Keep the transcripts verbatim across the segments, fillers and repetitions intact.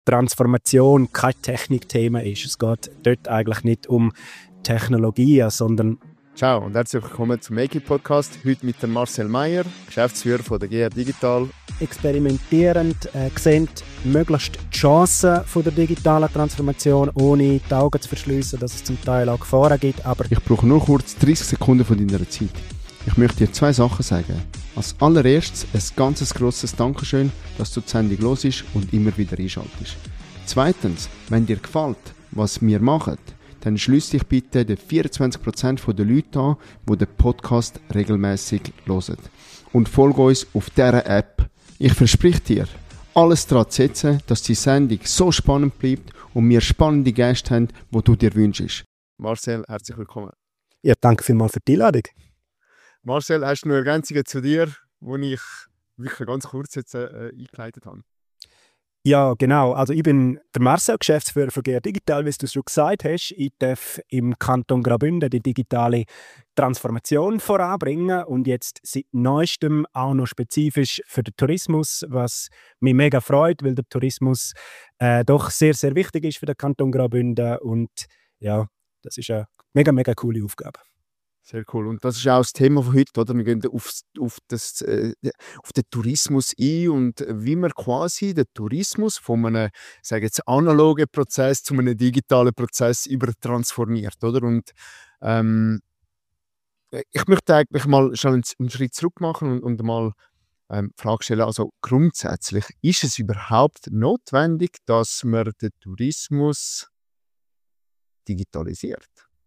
Transformation kein Technikthema ist. Es geht dort eigentlich nicht um Technologie, sondern... Ciao und herzlich willkommen zum Make It Podcast. Heute mit dem Marcel Meyer, Geschäftsführer von der G R Digital. Experimentierend äh, sehen möglichst die Chancen von der digitalen Transformation, ohne die Augen zu verschliessen, dass es zum Teil auch Gefahren gibt. Aber ich brauche nur kurz dreißig Sekunden von deiner Zeit. Ich möchte dir zwei Sachen sagen. Als allererstes ein ganz grosses Dankeschön, dass du die Sendung hörst und immer wieder einschaltest. Zweitens, wenn dir gefällt, was wir machen, dann schliess dich bitte den vierundzwanzig Prozent der Leute an, die den Podcast regelmäßig hören. Und folge uns auf dieser App. Ich verspreche dir, alles daran zu setzen, dass die Sendung so spannend bleibt und wir spannende Gäste haben, die du dir wünschst. Marcel, herzlich willkommen. Ja, danke vielmals für die Einladung. Marcel, hast du noch Ergänzungen zu dir, die ich wirklich ganz kurz jetzt äh, eingeleitet habe? Ja, genau. Also ich bin der Marcel, Geschäftsführer von G R Digital, wie du es schon gesagt hast. Ich darf im Kanton Graubünden die digitale Transformation voranbringen und jetzt seit neuestem auch noch spezifisch für den Tourismus, was mich mega freut, weil der Tourismus äh, doch sehr, sehr wichtig ist für den Kanton Graubünden und ja, das ist eine mega, mega coole Aufgabe. Sehr cool. Und das ist auch das Thema von heute, oder? Wir gehen auf, auf, das, äh, auf den Tourismus ein und wie man quasi den Tourismus von einem, sage jetzt, analogen Prozess zu einem digitalen Prozess übertransformiert, oder? Und ähm, ich möchte eigentlich mal schon einen Schritt zurück machen und, und mal ähm, die Frage stellen, also grundsätzlich, ist es überhaupt notwendig, dass man den Tourismus digitalisiert?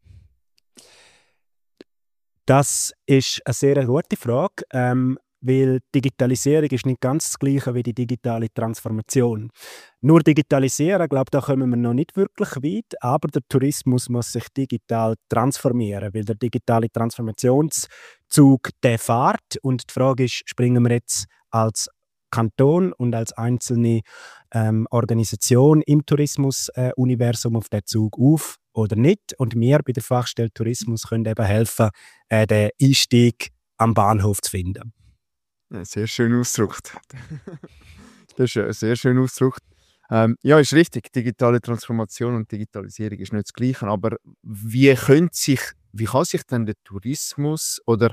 Das ist eine sehr gute Frage, ähm, weil Digitalisierung ist nicht ganz das Gleiche wie die digitale Transformation. Nur digitalisieren, glaube da kommen wir noch nicht wirklich weit, aber der Tourismus muss sich digital transformieren, weil der digitale Transformationszug, der fährt und die Frage ist, springen wir jetzt als Kanton und als einzelne ähm, Organisation im Tourismus-Universum äh, auf den Zug auf oder nicht. Und wir bei der Fachstelle Tourismus können eben helfen, äh, den Einstieg am Bahnhof zu finden. Ja, sehr schön ausgedrückt. Das ist ein sehr schön ausgedrückt. Ähm, ja, ist richtig. Digitale Transformation und Digitalisierung ist nicht das Gleiche. Aber wie, könnte sich, wie kann sich denn der Tourismus oder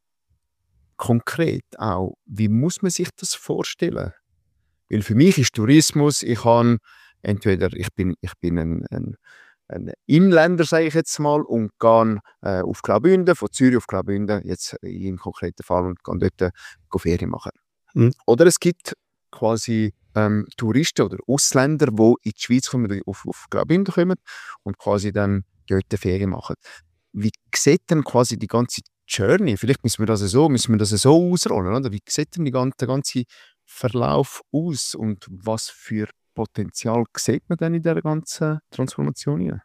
konkret auch, wie muss man sich das vorstellen? Weil für mich ist Tourismus, ich kann entweder, ich bin, ich bin ein, ein, ein Inländer, sage ich jetzt mal, und gehe äh, auf Graubünden, von Zürich auf Graubünden, jetzt im konkreten Fall, und gehe dort äh, Ferien machen. Mhm. Oder es gibt quasi ähm, Touristen oder Ausländer, die in die Schweiz kommen, auf, auf Graubünden kommen und quasi dann dort Ferien machen. Wie sieht denn quasi die ganze Journey, vielleicht müssen wir das so, müssen wir das so ausrollen, oder? Wie sieht denn die ganze, der ganze Verlauf aus und was für Potenzial sieht man denn in dieser ganzen Transformation hier?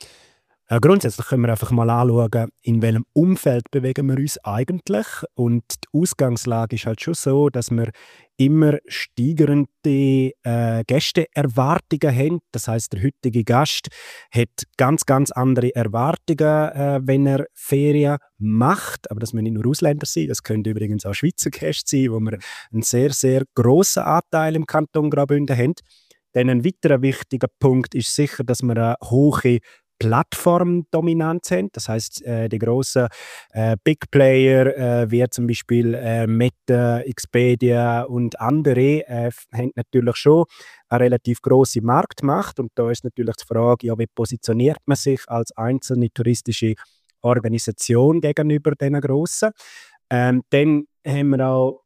Ja, grundsätzlich können wir einfach mal anschauen, in welchem Umfeld bewegen wir uns eigentlich. Und die Ausgangslage ist halt schon so, dass wir immer steigende äh, Gästeerwartungen haben. Das heisst, der heutige Gast hat ganz, ganz andere Erwartungen, äh, wenn er Ferien macht. Aber das müssen nicht nur Ausländer sein, das können übrigens auch Schweizer Gäste sein, wo wir einen sehr, sehr grossen Anteil im Kanton Graubünden haben. Dann ein weiterer wichtiger Punkt ist sicher, dass wir eine hohe Plattformdominanz haben. Das heisst, äh, die grossen äh, Big Player, äh, wie zum Beispiel äh, Meta, Expedia und andere, äh, haben natürlich schon eine relativ grosse Marktmacht. Und da ist natürlich die Frage, ja, wie positioniert man sich als einzelne touristische Organisation gegenüber diesen grossen? Ähm, dann haben wir auch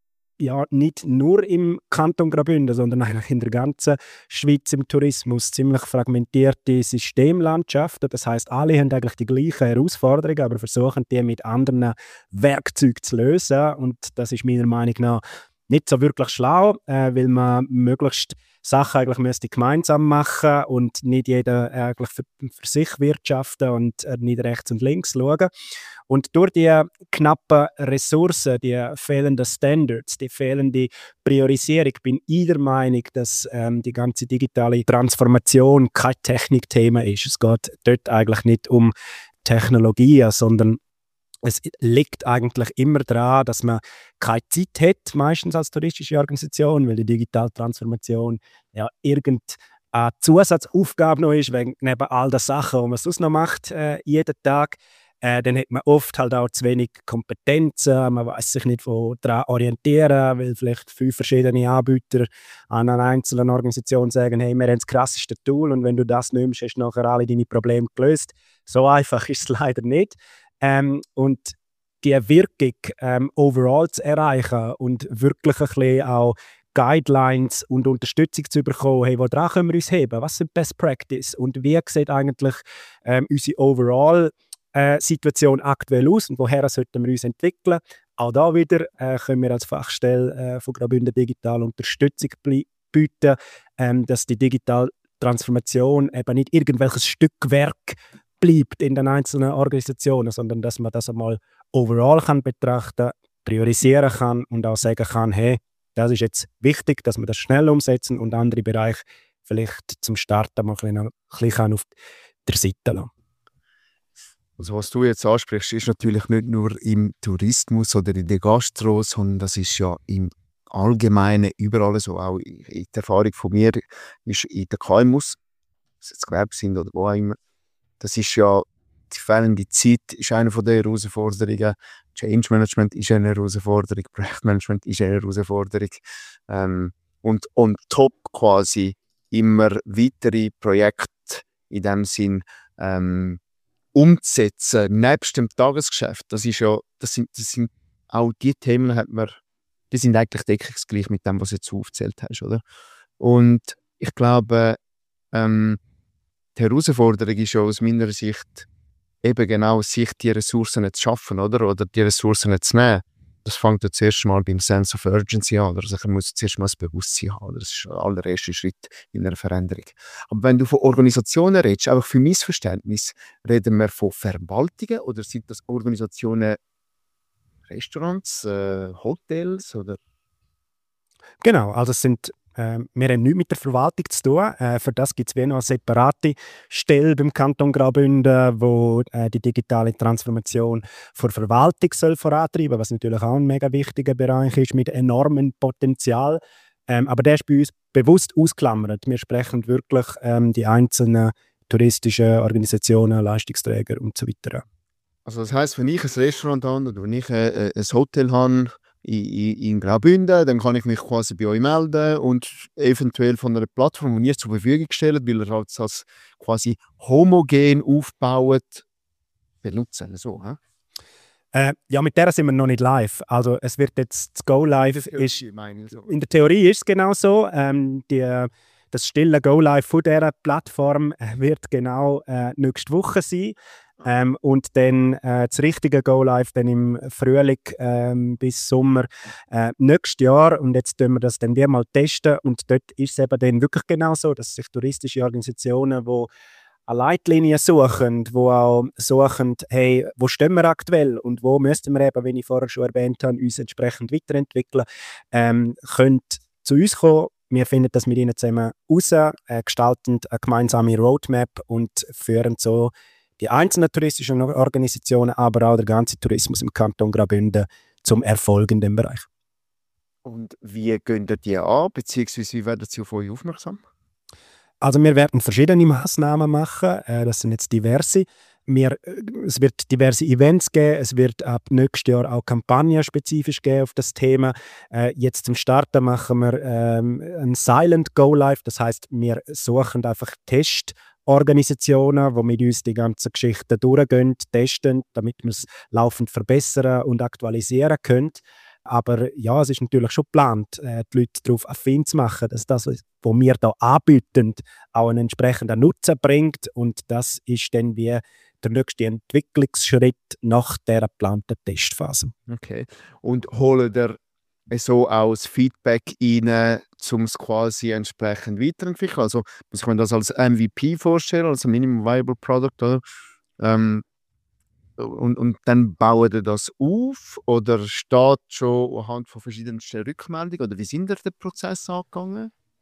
ja, nicht nur im Kanton Graubünden, sondern eigentlich in der ganzen Schweiz im Tourismus ziemlich fragmentierte Systemlandschaften. Das heisst, alle haben eigentlich die gleichen Herausforderungen, aber versuchen die mit anderen Werkzeugen zu lösen. Und das ist meiner Meinung nach nicht so wirklich schlau, äh, weil man möglichst Sachen eigentlich müsste gemeinsam machen und nicht jeder eigentlich für, für sich wirtschaften und äh, nicht rechts und links schauen. Und durch die knappen Ressourcen, die fehlenden Standards, die fehlende Priorisierung, bin ich der Meinung, dass ähm, die ganze digitale Transformation kein Technikthema ist. Es geht dort eigentlich nicht um Technologie, sondern Es liegt eigentlich immer daran, dass man keine Zeit hat, meistens als touristische Organisation, weil die digitale Transformation ja irgendeine Zusatzaufgabe noch ist, wegen neben all den Sachen, die man sonst noch macht, äh, jeden Tag. Äh, dann hat man oft halt auch zu wenig Kompetenzen, man weiß sich nicht, wo daran orientieren, weil vielleicht fünf verschiedene Anbieter an einer einzelnen Organisation sagen, hey, wir haben das krasseste Tool und wenn du das nimmst, hast du nachher alle deine Probleme gelöst. So einfach ist es leider nicht. Ähm, und die Wirkung ähm, overall zu erreichen und wirklich ein bisschen auch Guidelines und Unterstützung zu bekommen, hey, woran können wir uns heben? Was sind Best Practice? Und wie sieht eigentlich ähm, unsere overall äh, Situation aktuell aus und woher sollten wir uns entwickeln? Auch da wieder äh, können wir als Fachstelle äh, von Graubünden Digital Unterstützung bieten, ähm, dass die digitale Transformation eben nicht irgendwelches Stückwerk bleibt in den einzelnen Organisationen, sondern dass man das einmal overall kann betrachten, priorisieren kann und auch sagen kann, hey, das ist jetzt wichtig, dass wir das schnell umsetzen und andere Bereiche vielleicht zum Starten mal ein bisschen auf der Seite lassen. Also was du jetzt ansprichst, ist natürlich nicht nur im Tourismus oder in der Gastro, sondern das ist ja im Allgemeinen überall so. Auch in der Erfahrung von mir ist in den K M Us, ob es jetzt Gewerbe sind oder wo auch immer, das ist ja, die fehlende Zeit ist eine der Herausforderungen. Change Management ist eine Herausforderung, Projektmanagement ist eine Herausforderung. Ähm, und on top quasi immer weitere Projekte in dem Sinn ähm, umzusetzen, nebst dem Tagesgeschäft. Das ist ja, das sind, das sind auch die Themen, hat man, die sind eigentlich deckungsgleich mit dem, was du jetzt aufgezählt hast, oder? Und ich glaube, ähm, die Herausforderung ist ja aus meiner Sicht eben genau, sich die Ressourcen zu schaffen, oder? Oder die Ressourcen zu nehmen. Das fängt ja zuerst mal beim Sense of Urgency an. Also ich muss zuerst mal das Bewusstsein haben. Das ist der allererste Schritt in einer Veränderung. Aber wenn du von Organisationen redest, einfach für mein Verständnis, reden wir von Verwaltungen oder sind das Organisationen, Restaurants, äh, Hotels oder? Genau, also es sind Äh, wir haben nichts mit der Verwaltung zu tun. Äh, für das gibt es wie noch eine separate Stelle beim Kanton Graubünden, wo äh, die digitale Transformation für Verwaltung soll vorantreiben, was natürlich auch ein mega wichtiger Bereich ist mit enormem Potenzial. Ähm, aber der ist bei uns bewusst ausklammert. Wir sprechen wirklich ähm, die einzelnen touristischen Organisationen, Leistungsträger und so weiter. Also das heisst, wenn ich ein Restaurant habe oder wenn ich äh, ein Hotel habe, In, in, in Graubünden, dann kann ich mich quasi bei euch melden und eventuell von einer Plattform, die ihr zur Verfügung stellt, weil ihr halt das quasi homogen aufbaut, benutzen. So, hä? Äh, ja, mit der sind wir noch nicht live. Also es wird jetzt, das Go Live ist, meine ich so. In der Theorie ist es genau so. Ähm, die, das stille Go Live von dieser Plattform wird genau äh, nächste Woche sein. Ähm, und dann äh, das richtige Go Live dann im Frühling ähm, bis Sommer äh, nächstes Jahr. Und jetzt testen wir das dann wieder mal testen. Und dort ist es eben dann wirklich genau so, dass sich touristische Organisationen, die eine Leitlinie suchen, die auch suchen, hey, wo stehen wir aktuell und wo müssten wir eben, wie ich vorher schon erwähnt habe, uns entsprechend weiterentwickeln, ähm, können zu uns kommen. Wir finden das mit ihnen zusammen raus, äh, gestalten eine gemeinsame Roadmap und führen so die einzelnen touristischen Organisationen, aber auch der ganze Tourismus im Kanton Graubünden zum Erfolg in dem Bereich. Und wie gehen ihr die an, beziehungsweise wie werden sie auf euch aufmerksam? Also wir werden verschiedene Massnahmen machen, äh, das sind jetzt diverse. Wir, es wird diverse Events geben, es wird ab nächstes Jahr auch Kampagnen spezifisch geben auf das Thema. Äh, jetzt zum Starten machen wir ähm, ein Silent Go Live, das heißt, wir suchen einfach Testorganisationen, die mit uns die ganzen Geschichten durchgehen, testen, damit wir es laufend verbessern und aktualisieren können. Aber ja, es ist natürlich schon geplant, äh, die Leute darauf affin zu machen, dass das, was wir hier anbieten, auch einen entsprechenden Nutzen bringt. Und das ist dann wie der nächste Entwicklungsschritt nach der geplanten Testphase. Okay. Und holen ihr so auch das Feedback rein, um es quasi entsprechend weiterentwickeln? Also muss man das als M V P vorstellen, also Minimum Viable Product, oder? Ähm, Und, und dann bauen ihr das auf oder steht schon anhand von verschiedenen Rückmeldungen? Oder wie sind ihr den Prozess angegangen?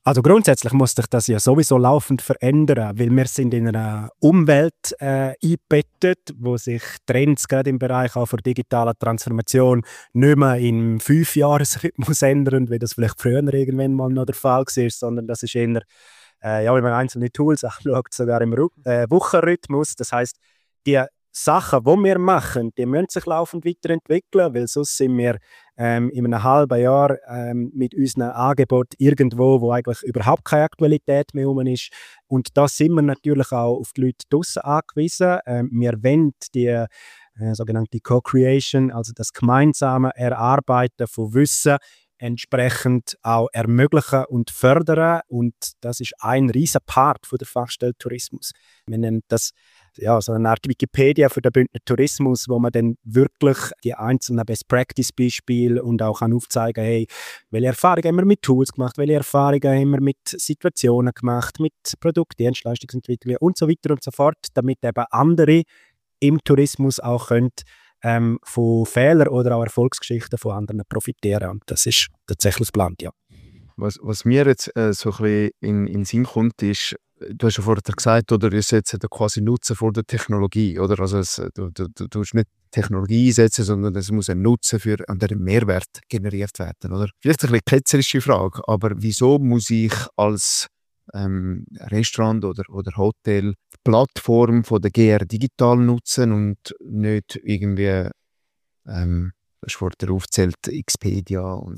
Also grundsätzlich muss sich das ja sowieso laufend verändern, weil wir sind in einer Umwelt äh, eingebettet, wo sich Trends gerade im Bereich auch für digitale Transformation nicht mehr im Fünfjahresrhythmus ändern, wie das vielleicht früher irgendwann mal noch der Fall war, sondern das ist eher, äh, ja, wenn man einzelne Tools anschaut, sogar im Ru- äh, Wochenrhythmus. Das heißt, die Sachen, die wir machen, die müssen sich laufend weiterentwickeln, weil sonst sind wir ähm, in einem halben Jahr ähm, mit unserem Angebot irgendwo, wo eigentlich überhaupt keine Aktualität mehr rum ist. Und da sind wir natürlich auch auf die Leute draussen angewiesen. Ähm, wir wollen die äh, sogenannte Co-Creation, also das gemeinsame Erarbeiten von Wissen, entsprechend auch ermöglichen und fördern. Und das ist ein riesen Part von der Fachstelle Tourismus. Wir nennen das ja, so eine Art Wikipedia für den Bündner Tourismus, wo man dann wirklich die einzelnen Best-Practice-Beispiele und auch kann aufzeigen, hey, welche Erfahrungen haben wir mit Tools gemacht, welche Erfahrungen haben wir mit Situationen gemacht, mit Produkt-, Dienstleistungsentwicklung und so weiter und so fort, damit eben andere im Tourismus auch können, ähm, von Fehlern oder auch Erfolgsgeschichten von anderen profitieren. Und das ist tatsächlich geplant, ja. Was, was mir jetzt äh, so ein bisschen in, in den Sinn kommt, ist, du hast ja vorher gesagt, oder ihr setzt ja quasi Nutzen vor der Technologie, oder? Also es, du, du, du tust nicht Technologie einsetzen, sondern es muss ein Nutzen für und ein Mehrwert generiert werden, oder? Vielleicht eine bisschen ketzerische Frage, aber wieso muss ich als ähm, Restaurant oder, oder Hotel die Plattform von der G R Digital nutzen und nicht irgendwie, ähm, das ist vorher aufgezählt, Expedia und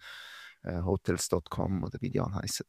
äh, Hotels Punkt com oder wie die alle heissen?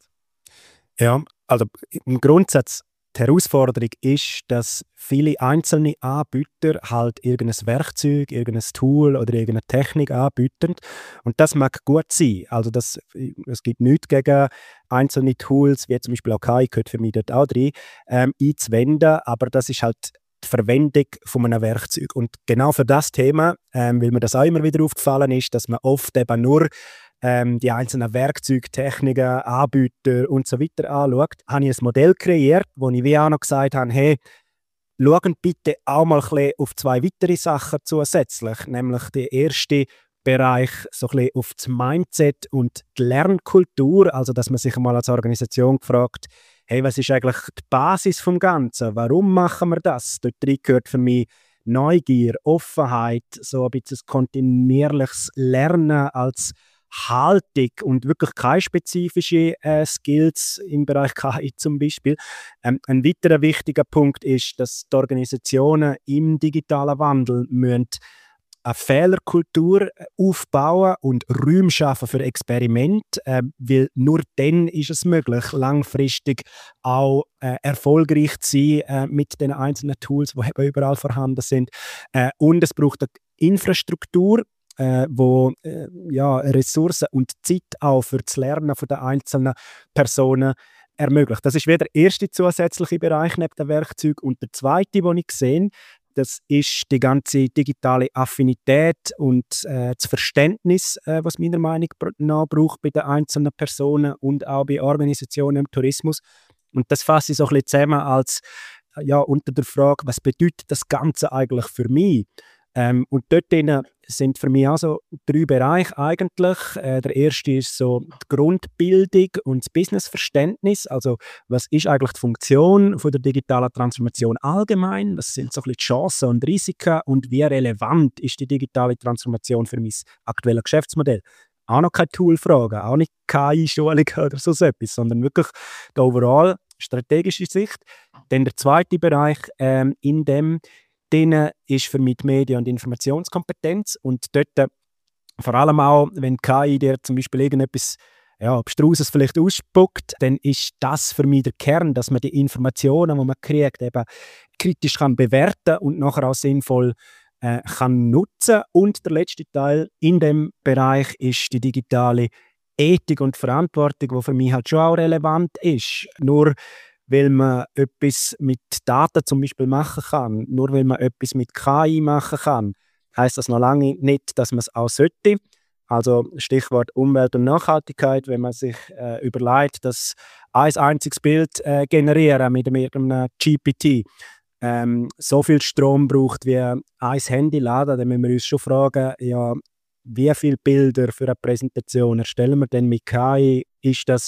Ja, also im Grundsatz, die Herausforderung ist, dass viele einzelne Anbieter halt irgendein Werkzeug, irgendein Tool oder irgendeine Technik anbieten. Und das mag gut sein. Also das, es gibt nichts gegen einzelne Tools, wie zum Beispiel auch K I, gehört für mich dort auch rein, ähm, einzuwenden, aber das ist halt die Verwendung von einem Werkzeug. Und genau für das Thema, ähm, weil mir das auch immer wieder aufgefallen ist, dass man oft eben nur ähm, die einzelnen Werkzeuge, Techniken, Anbieter und so weiter anschaut, habe ich ein Modell kreiert, wo ich wie auch noch gesagt habe, hey, schauen bitte auch mal ein bisschen auf zwei weitere Sachen zusätzlich, nämlich der erste Bereich so ein bisschen auf das Mindset und die Lernkultur, also dass man sich mal als Organisation gefragt, hey, was ist eigentlich die Basis vom Ganzen? Warum machen wir das? Dort drin gehört für mich Neugier, Offenheit, so ein bisschen kontinuierliches Lernen als Haltung und wirklich keine spezifischen äh, Skills im Bereich K I zum Beispiel. Ähm, ein weiterer wichtiger Punkt ist, dass die Organisationen im digitalen Wandel müssen eine Fehlerkultur aufbauen und Räume schaffen für Experimente, äh, weil nur dann ist es möglich, langfristig auch äh, erfolgreich zu sein äh, mit den einzelnen Tools, die eben überall vorhanden sind. Äh, und es braucht eine Infrastruktur, äh, wo äh, ja, Ressourcen und Zeit auch für das Lernen von der einzelnen Personen ermöglicht. Das ist wieder der erste zusätzliche Bereich neben dem Werkzeug. Und der zweite, den ich sehe, das ist die ganze digitale Affinität und äh, das Verständnis, äh, was meiner Meinung nach braucht bei den einzelnen Personen und auch bei Organisationen im Tourismus. Und das fasse ich so ein bisschen zusammen als äh, ja, unter der Frage, was bedeutet das Ganze eigentlich für mich? Ähm, und dort sind für mich also drei Bereiche eigentlich. Äh, der erste ist so die Grundbildung und das Businessverständnis. Also was ist eigentlich die Funktion von der digitalen Transformation allgemein? Was sind so ein bisschen die Chancen und Risiken? Und wie relevant ist die digitale Transformation für mein aktuelles Geschäftsmodell? Auch noch keine Toolfragen, auch nicht K I-Schulung oder so etwas, sondern wirklich die overall strategische Sicht. Dann der zweite Bereich, ähm, in dem Denen ist für mich die Medien- und Informationskompetenz und dort äh, vor allem auch, wenn K I dir zum Beispiel irgendetwas ja, abstruses vielleicht ausspuckt, dann ist das für mich der Kern, dass man die Informationen, die man kriegt, eben kritisch kann bewerten und nachher auch sinnvoll äh, kann nutzen. Und der letzte Teil in dem Bereich ist die digitale Ethik und Verantwortung, die für mich halt schon auch relevant ist. Nur weil man etwas mit Daten zum Beispiel machen kann, nur weil man etwas mit K I machen kann, heisst das noch lange nicht, dass man es auch sollte. Also Stichwort Umwelt und Nachhaltigkeit, wenn man sich äh, überlegt, dass ein einziges Bild äh, generieren mit einem G P T ähm, so viel Strom braucht wie ein Handy laden, dann müssen wir uns schon fragen, ja, wie viele Bilder für eine Präsentation erstellen wir denn mit K I? Ist das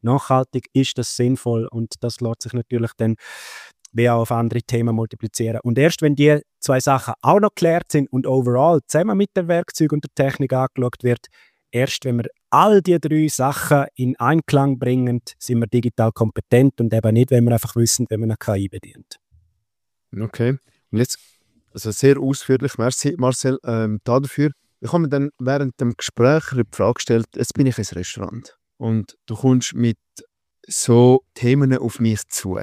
nachhaltig, ist das sinnvoll und das lässt sich natürlich dann wie auch auf andere Themen multiplizieren. Und erst wenn die zwei Sachen auch noch geklärt sind und overall zusammen mit den Werkzeugen und der Technik angeschaut wird, erst wenn wir all diese drei Sachen in Einklang bringen, sind wir digital kompetent und eben nicht, wenn wir einfach wissen, wie man eine K I bedient. Okay. Und jetzt, also sehr ausführlich, merci Marcel ähm, dafür. Ich habe mir dann während dem Gespräch die Frage gestellt, jetzt bin ich ein Restaurant und du kommst mit so Themen auf mich zu.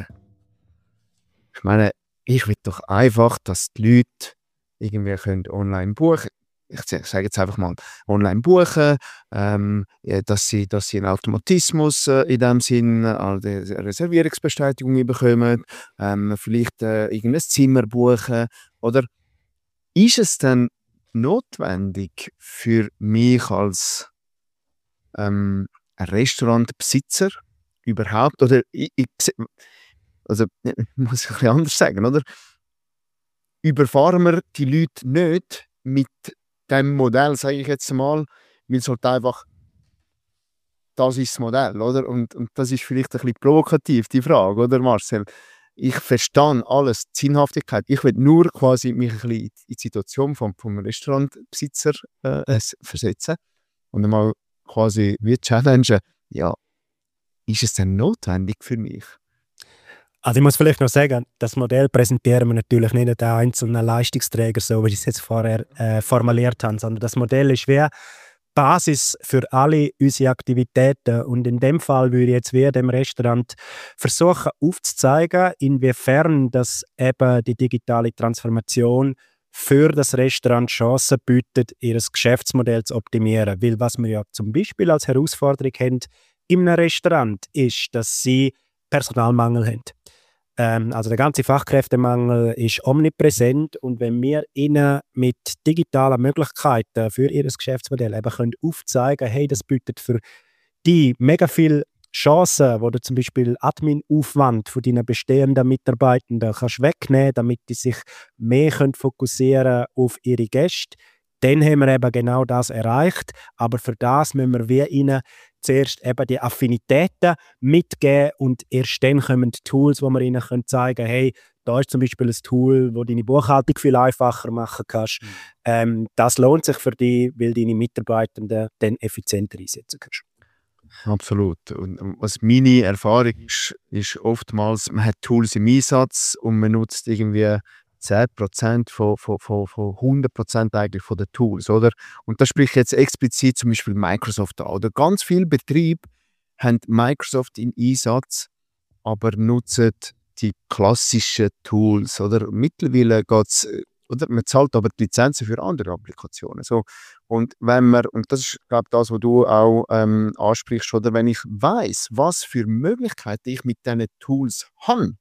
Ich meine, ich will doch einfach, dass die Leute irgendwie können online buchen. Ich sage jetzt einfach mal online buchen, ähm, ja, dass sie, dass sie einen Automatismus äh, in dem Sinn, also eine Reservierungsbestätigung bekommen, ähm, vielleicht äh, irgendein Zimmer buchen. Oder ist es dann notwendig für mich als ähm, Restaurantbesitzer überhaupt, oder ich, ich, also ich muss ich ein bisschen anders sagen, oder? Überfahren wir die Leute nicht mit dem Modell, sage ich jetzt mal, weil es halt einfach, das ist das Modell, oder? Und, und das ist vielleicht ein bisschen provokativ, die Frage, oder Marcel? Ich verstehe alles, die Sinnhaftigkeit. Ich will nur quasi mich ein bisschen in die Situation vom, vom Restaurantbesitzer äh, versetzen und einmal quasi wie challengen, ja, ist es denn notwendig für mich? Also ich muss vielleicht noch sagen, das Modell präsentieren wir natürlich nicht den einzelnen Leistungsträger, so wie ich es jetzt vorher äh, formuliert habe, sondern das Modell ist wie Basis für alle unsere Aktivitäten. Und in dem Fall würde ich jetzt wie dem Restaurant versuchen aufzuzeigen, inwiefern das eben die digitale Transformation für das Restaurant Chancen bietet, ihr Geschäftsmodell zu optimieren. Weil was wir ja zum Beispiel als Herausforderung haben in einem Restaurant, ist, dass sie Personalmangel haben. Ähm, also der ganze Fachkräftemangel ist omnipräsent und wenn wir ihnen mit digitalen Möglichkeiten für ihr Geschäftsmodell eben können aufzeigen, hey, das bietet für die mega viele Chancen, wo du zum Beispiel Admin-Aufwand von deinen bestehenden Mitarbeitenden kannst wegnehmen, damit die sich mehr können fokussieren auf ihre Gäste, dann haben wir eben genau das erreicht. Aber für das müssen wir wie ihnen zuerst eben die Affinitäten mitgeben und erst dann kommen die Tools, wo wir ihnen können zeigen können, hey, da ist zum Beispiel ein Tool, wo deine Buchhaltung viel einfacher machen kannst. Mhm. Ähm, das lohnt sich für dich, weil deine Mitarbeitenden dann effizienter einsetzen kannst. Absolut. Und was meine Erfahrung ist, ist oftmals, man hat Tools im Einsatz und man nutzt irgendwie zehn Prozent von, von, von, von hundert Prozent eigentlich von den Tools, oder? Und da spricht jetzt explizit zum Beispiel Microsoft an. Oder ganz viele Betriebe haben Microsoft in Einsatz, aber nutzen die klassischen Tools, oder? Mittlerweile geht es, oder? Man zahlt aber die Lizenzen für andere Applikationen. So. Und wenn man, und das ist, glaube ich, das, was du auch ähm, ansprichst, oder? Wenn ich weiss, was für Möglichkeiten ich mit diesen Tools habe,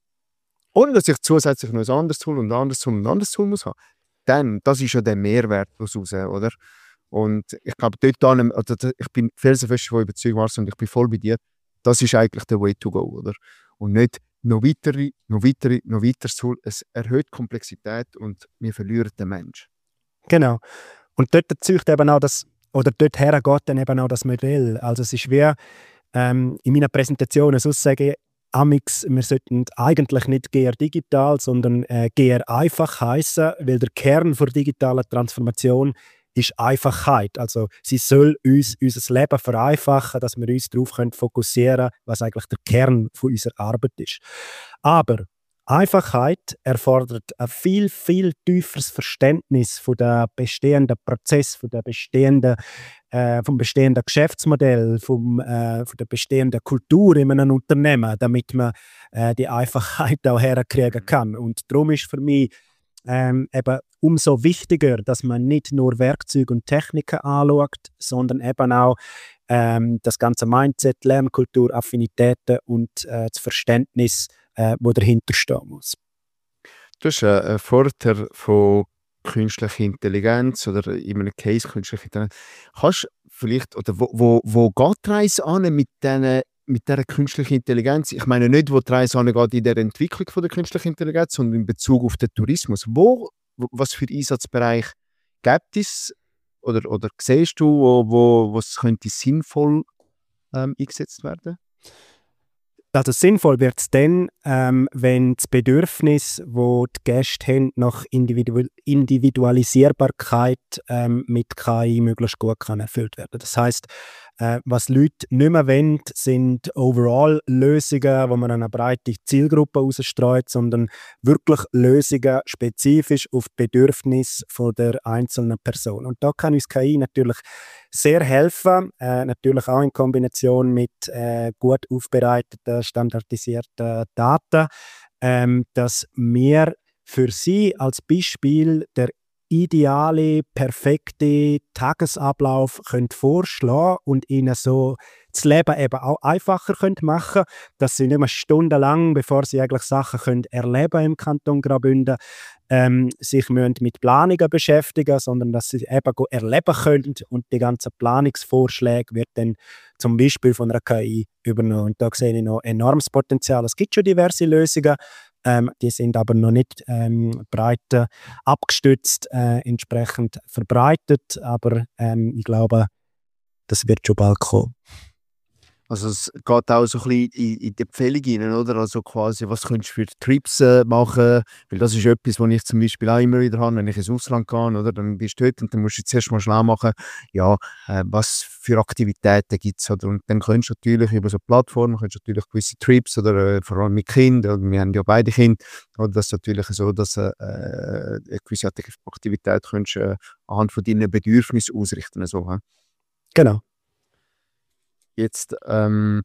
ohne dass ich zusätzlich noch ein anderes Tool und ein anderes Tool und ein anderes Tool muss haben, dann, das ist ja der Mehrwert daraus, oder? Und ich glaube, dort an, also ich bin felsenfest davon überzeugt, und ich bin voll bei dir, das ist eigentlich der Way to go, oder? Und nicht noch weitere, noch weitere, noch weiteres Tool. Es erhöht Komplexität und wir verlieren den Menschen. Genau. Und dort zeugt eben auch das, oder dorthin geht dann eben auch das Modell. Also es ist wie ähm, in meiner Präsentation so sage Amix, wir sollten eigentlich nicht G R digital, sondern äh, G R einfach heißen, weil der Kern der digitalen Transformation ist Einfachheit. Also sie soll uns unser Leben vereinfachen, dass wir uns darauf fokussieren können, was eigentlich der Kern von unserer Arbeit ist. Aber Einfachheit erfordert ein viel, viel tieferes Verständnis von der bestehenden Prozess, von der bestehenden, äh, vom bestehenden Geschäftsmodell, vom, äh, von der bestehenden Kultur in einem Unternehmen, damit man äh, die Einfachheit auch herkriegen kann. Und darum ist für mich ähm, eben umso wichtiger, dass man nicht nur Werkzeuge und Techniken anschaut, sondern eben auch ähm, das ganze Mindset, Lernkultur, Affinitäten und äh, das Verständnis, äh, wo dahinter stehen muss. Du hast äh, einen Vorteil von künstlicher Intelligenz oder in einem Case künstlicher Intelligenz. Kannst du vielleicht, oder wo, wo, wo geht die Reise an mit diesen mit dieser künstlichen Intelligenz? Ich meine nicht, wo die Reise angeht in der Entwicklung von der künstlichen Intelligenz, sondern in Bezug auf den Tourismus. Wo, wo was für Einsatzbereich gibt es oder, oder siehst du, wo, wo was könnte sinnvoll ähm, eingesetzt werden? Also sinnvoll wird es dann, ähm, wenn das Bedürfnis, wo die Gäste haben, nach Individu Individualisierbarkeit ähm, mit K I möglichst gut kann erfüllt werden. Das heißt, äh, was Leute nicht mehr wollen, sind Overall-Lösungen, wo man eine breite Zielgruppe ausstreut, sondern wirklich Lösungen spezifisch auf die Bedürfnisse von der einzelnen Person. Und da kann uns K I natürlich sehr helfen, äh, natürlich auch in Kombination mit äh, gut aufbereiteten, standardisierten Daten, ähm, dass wir für Sie als Beispiel der ideale, perfekte Tagesablauf könnt vorschlagen und Ihnen so das Leben eben auch einfacher könnt machen, dass Sie nicht mehr stundenlang, bevor Sie eigentlich Sachen können erleben im Kanton Graubünden, ähm, sich müssen mit Planungen beschäftigen, sondern dass Sie eben go erleben können und die ganzen Planungsvorschläge wird dann zum Beispiel von einer K I übernommen. Und da sehe ich noch enormes Potenzial. Es gibt schon diverse Lösungen, ähm, die sind aber noch nicht ähm, breit äh, abgestützt, äh, entsprechend verbreitet, aber ähm, ich glaube, das wird schon bald kommen. Also es geht auch so ein bisschen in, in die Empfehlung rein, oder? Also quasi, was könntest du für Trips äh, machen? Weil das ist etwas, was ich zum Beispiel auch immer wieder habe, wenn ich ins Ausland gehe, oder? Dann bist du dort und dann musst du zuerst mal schlau machen, ja, äh, was für Aktivitäten gibt es, oder? Und dann könntest du natürlich über so Plattformen, könntest du natürlich gewisse Trips, oder äh, vor allem mit Kindern, wir haben ja beide Kinder, oder? Das ist natürlich so, dass äh, eine gewisse Aktivität könntest, äh, anhand von deinen Bedürfnissen ausrichten, so, he? Genau. Jetzt, ähm,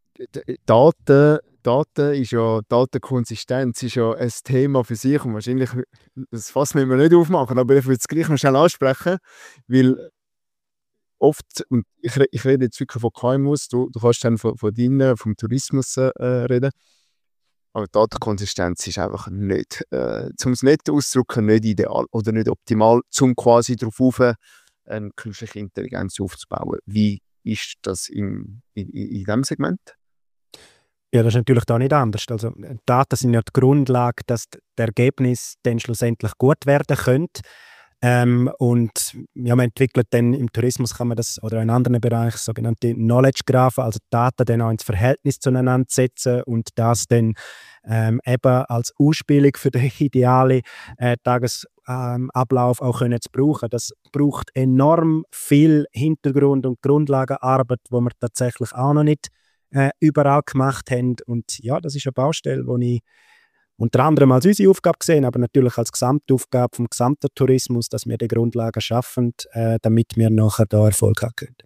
Daten, Daten ist ja, Datenkonsistenz ist ja ein Thema für sich und wahrscheinlich, das Fass müssen wir nicht aufmachen, aber ich würde es gleich noch schnell ansprechen, weil oft, und ich, ich rede jetzt wirklich von K M Us, du, du kannst dann von, von deinen, vom Tourismus äh, reden, aber Datenkonsistenz ist einfach nicht, äh, zum es nicht auszudrücken, nicht ideal oder nicht optimal, um quasi darauf auf eine künstliche Intelligenz aufzubauen. Wie ist das in, in, in diesem Segment? Ja, das ist natürlich da nicht anders. Also, Daten sind ja die Grundlage, dass die Ergebnisse dann schlussendlich gut werden können. Ähm, und ja, man entwickelt dann im Tourismus, kann man das, oder in anderen Bereichen, sogenannte Knowledge Graphen, also Daten dann auch ins Verhältnis zueinander setzen und das dann ähm, eben als Ausspielung für den idealen äh, Tagesablauf ähm, auch können zu brauchen. Das braucht enorm viel Hintergrund- und Grundlagenarbeit, wo wir tatsächlich auch noch nicht äh, überall gemacht haben. Und ja, das ist eine Baustelle, wo ich unter anderem als unsere Aufgabe gesehen, aber natürlich als Gesamtaufgabe vom gesamten Tourismus, dass wir die Grundlagen schaffen, äh, damit wir nachher da Erfolg haben können.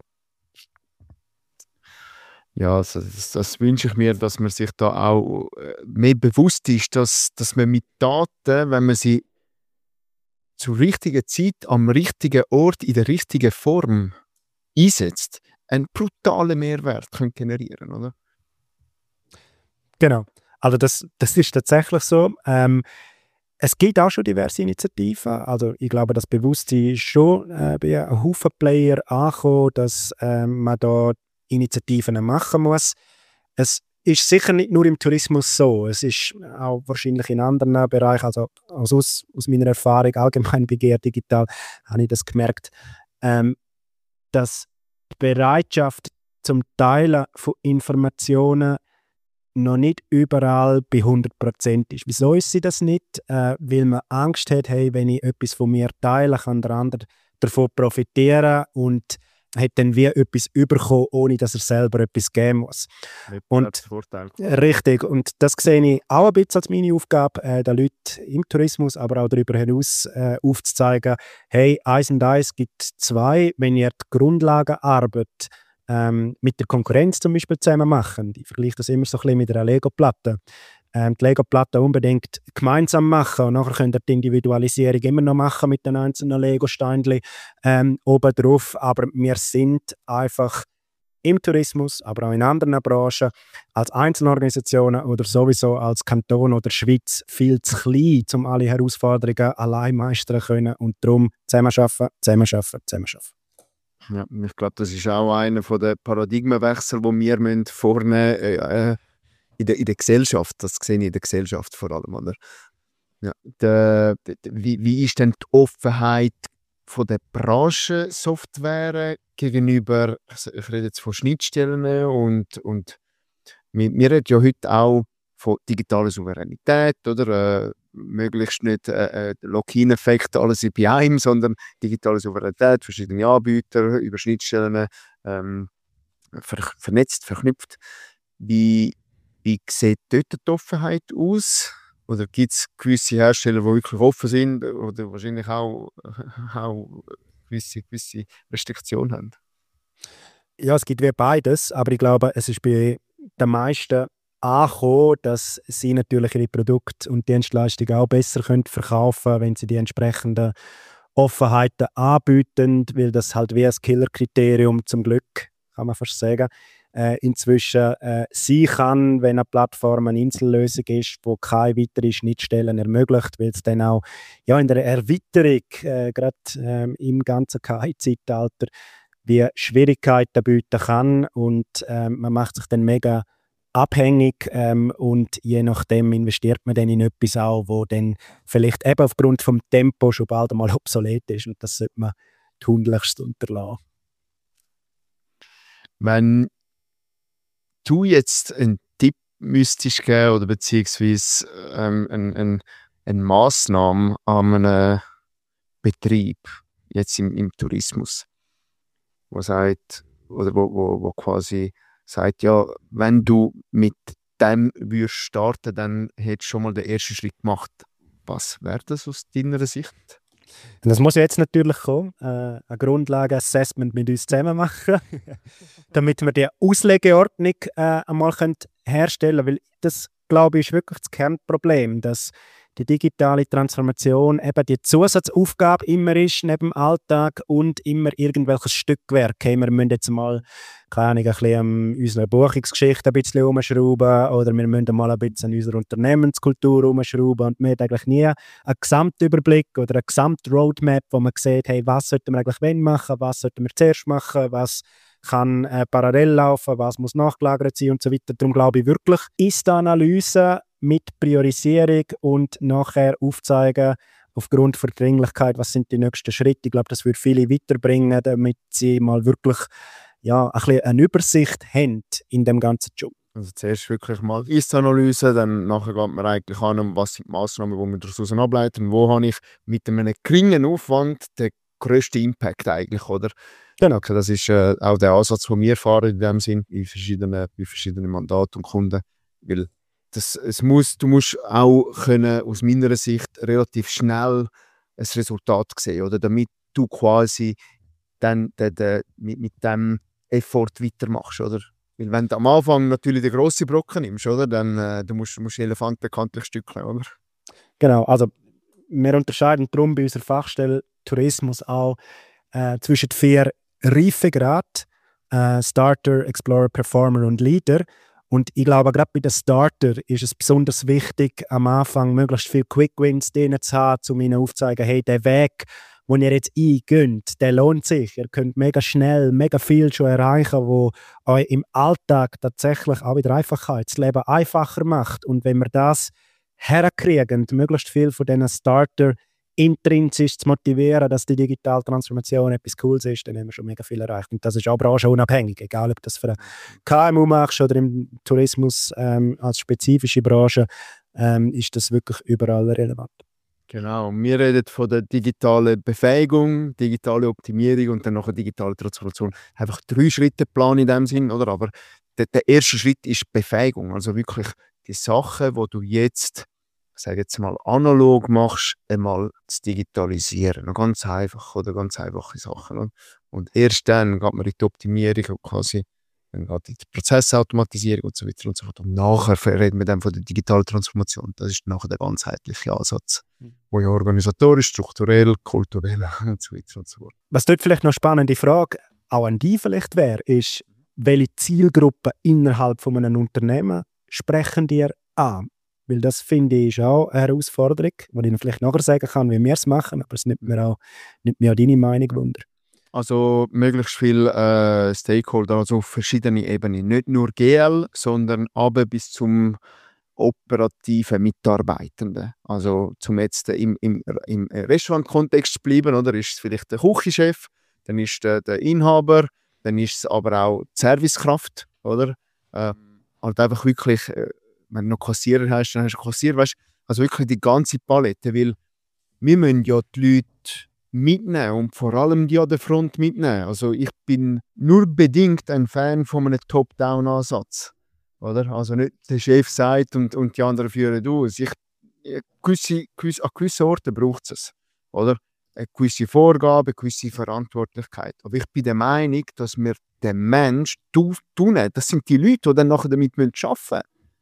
Ja, also das, das wünsche ich mir, dass man sich da auch äh, mehr bewusst ist, dass, dass man mit Daten, wenn man sie zur richtigen Zeit, am richtigen Ort, in der richtigen Form einsetzt, einen brutalen Mehrwert können generieren, oder? Genau. Also das, das ist tatsächlich so. Ähm, es gibt auch schon diverse Initiativen. Also ich glaube, das Bewusstsein ist schon äh, bei einem Haufen Player angekommen, dass ähm, man da Initiativen machen muss. Es ist sicher nicht nur im Tourismus so. Es ist auch wahrscheinlich in anderen Bereichen, also aus, aus meiner Erfahrung allgemein bei G R Digital, habe ich das gemerkt, ähm, dass die Bereitschaft zum Teilen von Informationen noch nicht überall bei hundert Prozent ist. Wieso ist sie das nicht? Äh, weil man Angst hat, hey, wenn ich etwas von mir teile, kann der andere davon profitieren und hat dann wie etwas bekommen, ohne dass er selber etwas geben muss. Und, Vorteil. Richtig. Und das sehe ich auch ein bisschen als meine Aufgabe, äh, den Leuten im Tourismus, aber auch darüber hinaus äh, aufzuzeigen, hey, eins und eins gibt zwei, wenn ihr die Grundlagenarbeit ähm, mit der Konkurrenz zum Beispiel zusammen machen. Ich vergleiche das immer so ein bisschen mit einer Lego-Platte. Ähm, die Lego-Platte unbedingt gemeinsam machen und nachher könnt ihr die Individualisierung immer noch machen mit den einzelnen Lego-Steinchen ähm, oben drauf. Aber wir sind einfach im Tourismus, aber auch in anderen Branchen, als Einzelorganisationen oder sowieso als Kanton oder Schweiz viel zu klein, um alle Herausforderungen allein meistern zu können. Und darum zusammenarbeiten, zusammenarbeiten, zusammenarbeiten. Ja, ich glaube, das ist auch einer der Paradigmenwechsel, die wir müssen vornehmen äh, äh, in, der, in der Gesellschaft. Das sehe ich in der Gesellschaft vor allem. Oder? Ja, de, de, de, wie, wie ist denn die Offenheit von der Branchensoftware gegenüber, ich rede jetzt von Schnittstellen und, und wir, wir reden ja heute auch von digitaler Souveränität, oder? Äh, möglichst nicht äh, äh, Lock-in-Effekt, alles bei einem, sondern digitale Souveränität, verschiedene Anbieter, über Schnittstellen ähm, ver vernetzt, verknüpft. Wie, wie sieht dort die Offenheit aus? Oder gibt es gewisse Hersteller, die wirklich offen sind oder wahrscheinlich auch, auch gewisse, gewisse Restriktionen haben? Ja, es gibt wie beides, aber ich glaube, es ist bei den meisten angekommen, dass sie natürlich ihre Produkte und Dienstleistungen auch besser können verkaufen können, wenn sie die entsprechenden Offenheiten anbieten, weil das halt wie ein Killerkriterium zum Glück, kann man fast sagen, äh, inzwischen äh, sein kann, wenn eine Plattform eine Insellösung ist, wo keine weiteren Schnittstellen ermöglicht, weil es dann auch ja, in der Erweiterung, äh, gerade äh, im ganzen K I-Zeitalter, wie Schwierigkeiten bieten kann und ähm, man macht sich dann mega abhängig ähm, und je nachdem investiert man dann in etwas auch, wo dann vielleicht eben aufgrund vom Tempo schon bald einmal obsolet ist und das sollte man tunlichst unterlassen. Wenn du jetzt einen Tipp müsstest geben oder beziehungsweise ähm, eine ein, ein Massnahme an einem Betrieb, jetzt im, im Tourismus, wo sagt, oder wo, wo, wo quasi sagt, ja, wenn du mit dem würdest starten, dann hättest du schon mal den ersten Schritt gemacht. Was wäre das aus deiner Sicht? Und das muss jetzt natürlich kommen, äh, ein Grundlagenassessment mit uns zusammen machen, damit wir die Auslegeordnung äh, einmal können herstellen können, weil das, glaube ich, ist wirklich das Kernproblem, dass die digitale Transformation eben die Zusatzaufgabe immer ist neben dem Alltag und immer irgendwelches Stückwerk. Okay, wir müssen jetzt mal keine Ahnung, ein bisschen an unserer Buchungsgeschichte ein bisschen umschrauben oder wir müssen mal ein bisschen an unserer Unternehmenskultur umschrauben und man hat eigentlich nie einen Gesamtüberblick oder eine Gesamtroadmap, wo man sieht, hey, was sollten wir eigentlich wann machen, was sollten wir zuerst machen, was kann äh, parallel laufen, was muss nachgelagert sein und so weiter. Darum glaube ich wirklich, ist die Analyse mit Priorisierung und nachher aufzeigen, aufgrund der Dringlichkeit, was sind die nächsten Schritte. Ich glaube, das würde viele weiterbringen, damit sie mal wirklich ja, ein bisschen eine Übersicht haben in dem ganzen Job. Also zuerst wirklich mal Ist-Analyse, dann nachher geht man eigentlich an, was sind die Massnahmen, die wir daraus ableiten, wo habe ich mit einem geringen Aufwand den grössten Impact eigentlich, oder? Genau. Also das ist äh, auch der Ansatz, den wir fahren in dem Sinn, bei verschiedenen, bei verschiedenen Mandaten und Kunden, weil das, es muss, du musst auch können, aus meiner Sicht relativ schnell ein Resultat sehen, oder? Damit du quasi dann de, de, mit, mit dem Effort weitermachst, oder? Weil wenn du am Anfang natürlich den grossen Brocken nimmst, oder? Dann äh, du musst, musst den Elefant bekanntlich stückeln, oder? Genau, also wir unterscheiden darum bei unserer Fachstelle Tourismus auch äh, zwischen vier Reifegraden, äh, Starter, Explorer, Performer und Leader. Und ich glaube, gerade bei den Starter ist es besonders wichtig, am Anfang möglichst viele Quick Wins drin zu haben, um ihnen aufzuzeigen, hey, der Weg, den ihr jetzt eingeht, der lohnt sich. Ihr könnt mega schnell, mega viel schon erreichen, wo euch im Alltag tatsächlich auch wieder Einfachheit das Leben einfacher macht. Und wenn wir das herkriegen, möglichst viel von diesen Starter intrinsisch zu motivieren, dass die digitale Transformation etwas Cooles ist, dann haben wir schon mega viel erreicht. Und das ist auch branchenunabhängig, egal ob das für eine K M U machst oder im Tourismus ähm, als spezifische Branche, ähm, ist das wirklich überall relevant. Genau, wir reden von der digitalen Befähigung, digitale Optimierung und dann nachher digitale Transformation. Einfach drei Schritte Plan in dem Sinn, oder? Aber der, der erste Schritt ist Befähigung, also wirklich die Sachen, die du jetzt, sage jetzt mal, analog machst, einmal zu digitalisieren. Noch ganz einfach oder ganz einfache Sachen. Oder? Und erst dann geht man in die Optimierung und quasi dann geht die Prozessautomatisierung und so weiter und so fort. Und nachher reden wir dann von der digitalen Transformation. Das ist nachher der ganzheitliche Ansatz, mhm. wo ja organisatorisch, strukturell, kulturell und so weiter und so fort. Was dort vielleicht noch eine spannende Frage auch an dich vielleicht wäre, ist, welche Zielgruppen innerhalb von einem Unternehmen sprechen dir an? Weil das, finde ich, ist auch eine Herausforderung, wo ich Ihnen vielleicht nachher sagen kann, wie wir es machen, aber es nimmt mir auch, nimmt mir auch deine Meinung wunder. Also möglichst viele äh, Stakeholder, also auf verschiedenen Ebenen. Nicht nur G L, sondern aber bis zum operativen Mitarbeitenden. Also zum jetzt im, im, im Restaurant-Kontext zu bleiben, oder, ist es vielleicht der Küchenchef, dann ist der, der Inhaber, dann ist es aber auch die Servicekraft, oder? Äh, halt einfach wirklich, äh, wenn du noch Kassierer hast, dann hast du einen Kassierer, weißt, also wirklich die ganze Palette, weil wir müssen ja die Leute mitnehmen und vor allem die an der Front mitnehmen. Also ich bin nur bedingt ein Fan von einem Top-Down-Ansatz. Oder? Also nicht der Chef sagt und, und die anderen führen aus. Ich, ich, gewisse, gewisse, an gewissen Orten braucht es. Oder? Eine gewisse Vorgabe, eine gewisse Verantwortlichkeit. Aber ich bin der Meinung, dass wir den Menschen tun, das sind die Leute, die dann nachher damit arbeiten müssen.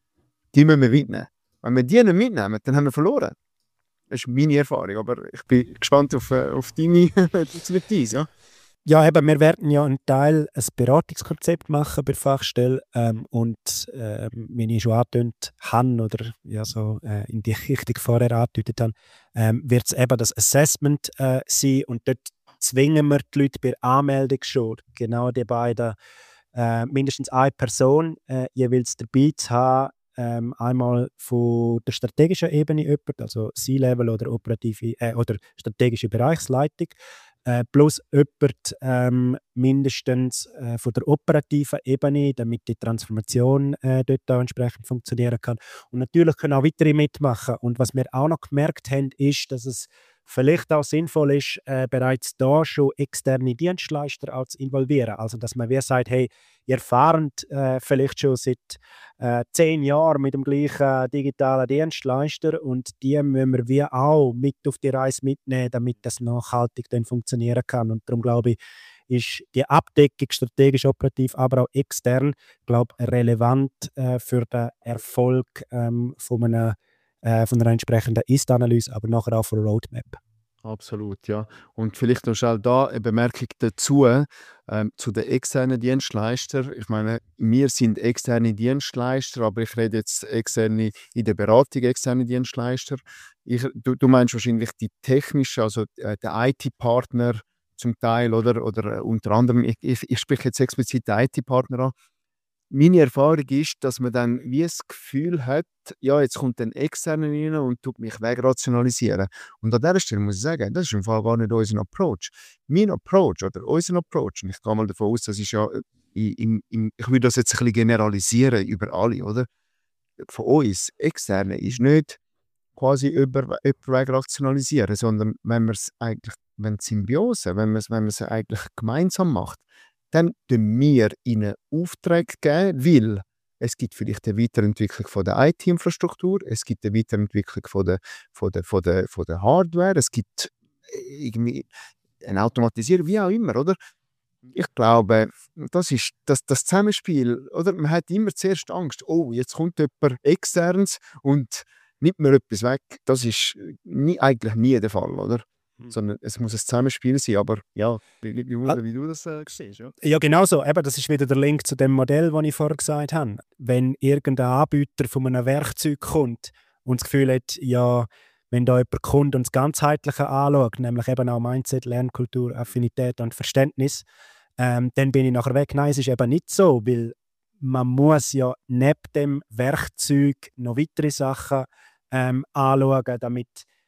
Die müssen wir mitnehmen. Wenn wir die nicht mitnehmen, dann haben wir verloren. Das ist meine Erfahrung, aber ich bin gespannt auf, auf deine Expertise. Ja? Ja, eben, wir werden ja einen Teil ein Beratungskonzept machen bei der Fachstelle ähm, und äh, wie ich schon angetönt habe oder ja, so, äh, in die Richtung vorher angedeutet habe, ähm, wird es eben das Assessment äh, sein und dort zwingen wir die Leute bei der Anmeldung schon, genau die beiden, äh, mindestens eine Person äh, jeweils dabei zu haben, ähm, einmal von der strategischen Ebene jemand, also C-Level oder operative äh, oder strategische Bereichsleitung, äh, plus jemand ähm, mindestens äh, von der operativen Ebene, damit die Transformation äh, dort auch entsprechend funktionieren kann. Und natürlich können auch weitere mitmachen. Und was wir auch noch gemerkt haben, ist, dass es vielleicht auch sinnvoll ist, äh, bereits da schon externe Dienstleister auch zu involvieren. Also, dass man wie sagt, hey, ihr fahrt äh, vielleicht schon seit äh, zehn Jahren mit dem gleichen digitalen Dienstleister und die müssen wir wie auch mit auf die Reise mitnehmen, damit das nachhaltig dann funktionieren kann. Und darum glaube ich, ist die Abdeckung strategisch, operativ, aber auch extern, glaube ich, relevant äh, für den Erfolg ähm, von einer Äh, von einer entsprechenden Ist-Analyse, aber nachher auch von der Roadmap. Absolut, ja. Und vielleicht noch schnell da eine Bemerkung dazu, ähm, zu den externen Dienstleistern. Ich meine, wir sind externe Dienstleister, aber ich rede jetzt externe in der Beratung externe Dienstleister. Ich, du, du meinst wahrscheinlich die technische, also äh, der I T-Partner zum Teil, oder, oder äh, unter anderem, ich, ich, ich spreche jetzt explizit den I T-Partner an. Meine Erfahrung ist, dass man dann wie das Gefühl hat, ja, jetzt kommt ein Externer rein und tut mich wegrationalisieren. Und an dieser Stelle muss ich sagen, das ist im Fall gar nicht unser Approach. Mein Approach oder unser Approach, und ich gehe mal davon aus, das ist ja, in, in, in, ich würde das jetzt ein bisschen generalisieren über alle, oder? Von uns, Externe, ist nicht quasi über, über wegrationalisieren, sondern wenn man es eigentlich, wenn die Symbiose, wenn man es wenn man es eigentlich gemeinsam macht, dann geben wir ihnen Aufträge geben, weil es gibt vielleicht eine Weiterentwicklung von der I T-Infrastruktur, es gibt eine Weiterentwicklung von der, von der, von der, von der Hardware, es gibt irgendwie eine Automatisierung, wie auch immer, oder? Ich glaube, das ist das, das Zusammenspiel, oder? Man hat immer zuerst Angst, oh, jetzt kommt jemand Externes und nimmt mir etwas weg. Das ist nie, eigentlich nie der Fall, oder? Sondern es muss ein Zusammenspiel sein, aber ja, wie, wie, wie, wie du das äh, siehst. Ja, ja genau so. Eben, das ist wieder der Link zu dem Modell, das ich vorher gesagt habe. Wenn irgendein Anbieter von einem Werkzeug kommt und das Gefühl hat, ja, wenn da jemand kommt und das Ganzheitliche anschaut, nämlich eben auch Mindset, Lernkultur, Affinität und Verständnis, ähm, dann bin ich nachher weg. Nein, es ist eben nicht so, weil man muss ja neben dem Werkzeug noch weitere Sachen ähm, anschauen, damit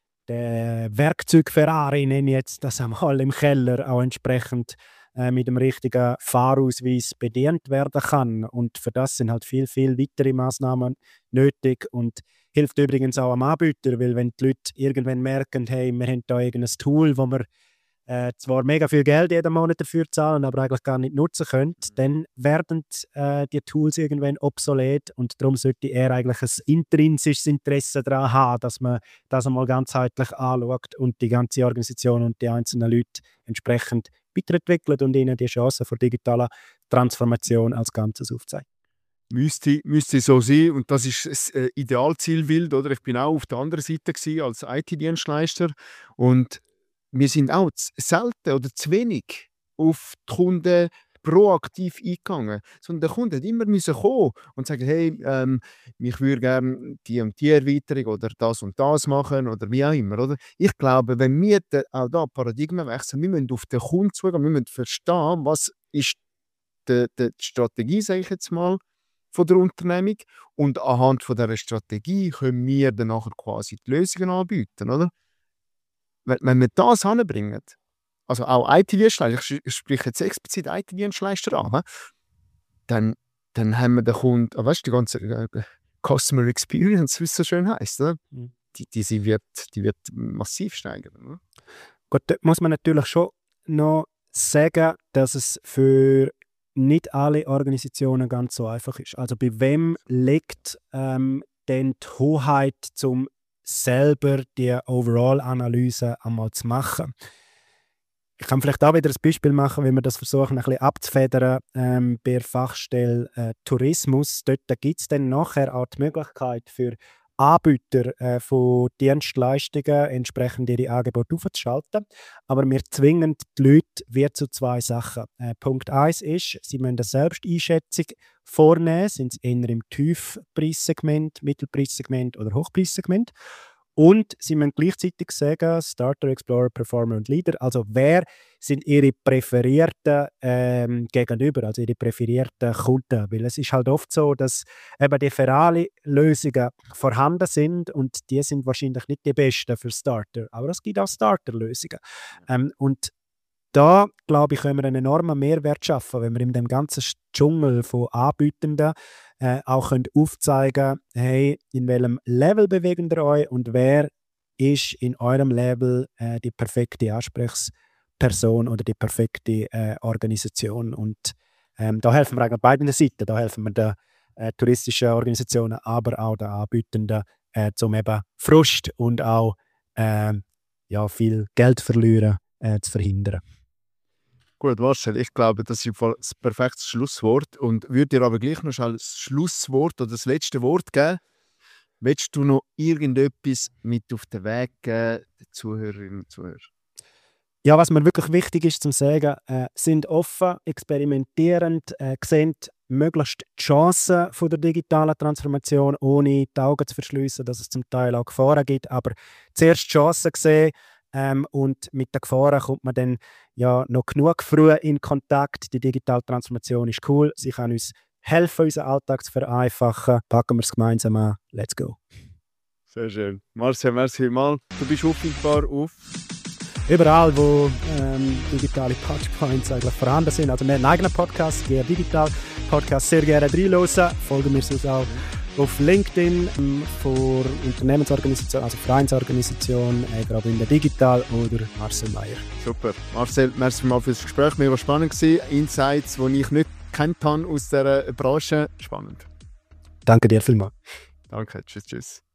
der Werkzeug-Ferrari, nenne ich jetzt das einmal, im Keller auch entsprechend äh, mit dem richtigen Fahrausweis bedient werden kann. Und für das sind halt viel, viel weitere Massnahmen nötig und hilft übrigens auch am Anbieter, weil wenn die Leute irgendwann merken, hey, wir haben da irgendein Tool, wo wir äh, zwar mega viel Geld jeden Monat dafür zahlen, aber eigentlich gar nicht nutzen können, dann werden äh, die Tools irgendwann obsolet und darum sollte er eigentlich ein intrinsisches Interesse daran haben, dass man das einmal ganzheitlich anschaut und die ganze Organisation und die einzelnen Leute entsprechend weiterentwickelt und ihnen die Chancen für digitale Transformation als Ganzes aufzeigt. Müsste, müsste so sein und das ist das äh, Idealzielbild, oder? Ich bin auch auf der anderen Seite gewesen, als I T-Dienstleister und wir sind auch selten oder zu wenig auf die Kunden proaktiv eingegangen. Sondern der Kunde hat immer müssen kommen und sagen, hey, ähm, ich würde gerne die und die Erweiterung oder das und das machen oder wie auch immer. Oder? Ich glaube, wenn wir da, auch da Paradigmen wechseln, wir müssen auf den Kunden zugehen, wir müssen verstehen, was ist die, die Strategie, sage ich jetzt mal, von der Unternehmung und anhand von dieser Strategie können wir dann nachher quasi die Lösungen anbieten, oder? Wenn, wenn wir das hinbringen, also auch I T-Dienstleister, ich spreche jetzt explizit I T-Dienstleister an, dann dann haben wir den Kunden, ah, weißt du, die ganze äh, Customer Experience, wie es so schön heisst, oder? Mhm. Die, die, die, wird, die wird massiv steigern. Oder? Gut, da muss man natürlich schon noch sagen, dass es für nicht alle Organisationen ganz so einfach ist. Also bei wem liegt ähm, denn die Hoheit, um selber die Overall-Analyse einmal zu machen? Ich kann vielleicht auch wieder ein Beispiel machen, wie wir das versuchen, ein bisschen abzufedern ähm, bei der Fachstelle äh, Tourismus. Dort gibt es dann nachher auch die Möglichkeit für Anbieter äh, von Dienstleistungen entsprechend ihre Angebote aufzuschalten. Aber wir zwingen die Leute wie zu zwei Sachen. Äh, Punkt eins ist, sie müssen eine Selbsteinschätzung vornehmen. Sind sie eher im Tiefpreissegment, Mittelpreissegment oder Hochpreissegment? Und sie müssen gleichzeitig sagen, Starter, Explorer, Performer und Leader, also wer sind ihre präferierten ähm, Gegenüber, also ihre präferierten Kunden. Weil es ist halt oft so, dass eben die Ferrari-Lösungen vorhanden sind und die sind wahrscheinlich nicht die besten für Starter. Aber es gibt auch Starter-Lösungen. Ähm, und da, glaube ich, können wir einen enormen Mehrwert schaffen, wenn wir in dem ganzen Dschungel von Anbietenden äh, auch können aufzeigen, hey, in welchem Level bewegen ihr euch und wer ist in eurem Level äh, die perfekte Ansprechperson oder die perfekte äh, Organisation. Und ähm, da helfen wir eigentlich beiden Seiten. Da helfen wir den äh, touristischen Organisationen, aber auch den Anbietenden, äh, um eben Frust und auch äh, ja, viel Geld verlieren äh, zu verhindern. Gut, Marcel, ich glaube, das ist ein perfektes Schlusswort und würde dir aber gleich noch als Schlusswort oder das letzte Wort geben. Willst du noch irgendetwas mit auf den Weg geben, den Zuhörerinnen und Zuhörern? Ja, was mir wirklich wichtig ist zu sagen, äh, sind offen, experimentierend, äh, sehen möglichst die Chancen von der digitalen Transformation, ohne die Augen zu verschliessen, dass es zum Teil auch Gefahren gibt, aber zuerst die Chancen sehen. Ähm, und mit den Gefahren kommt man dann ja noch genug früh in Kontakt. Die digitale Transformation ist cool. Sie kann uns helfen, unseren Alltag zu vereinfachen. Packen wir es gemeinsam an. Let's go. Sehr schön. Marcel, merci mal. Du bist auffindbar auf? Überall, wo ähm, digitale Touchpoints eigentlich vorhanden sind. Also wir haben einen eigenen Podcast, G R Digital Podcast. Sehr gerne reinhören. Folgen wir uns auch auf LinkedIn ähm, für Unternehmensorganisationen, also Vereinsorganisationen, egal ob in der Digital oder Marcel Meier. Super. Marcel, merci mal für das Gespräch. Mir war spannend gewesen. Insights, die ich nicht kennt habe aus dieser Branche. Spannend. Danke dir vielmals. Danke. Tschüss, tschüss.